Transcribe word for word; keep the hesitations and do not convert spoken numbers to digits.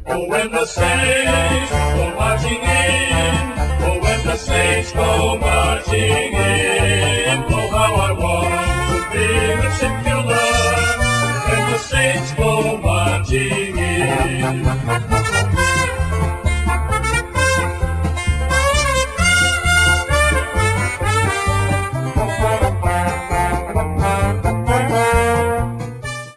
Oh, when the saints go marching in, oh, when the saints go marching in, oh, how I want to be the shipbuilder when the saints go marching in.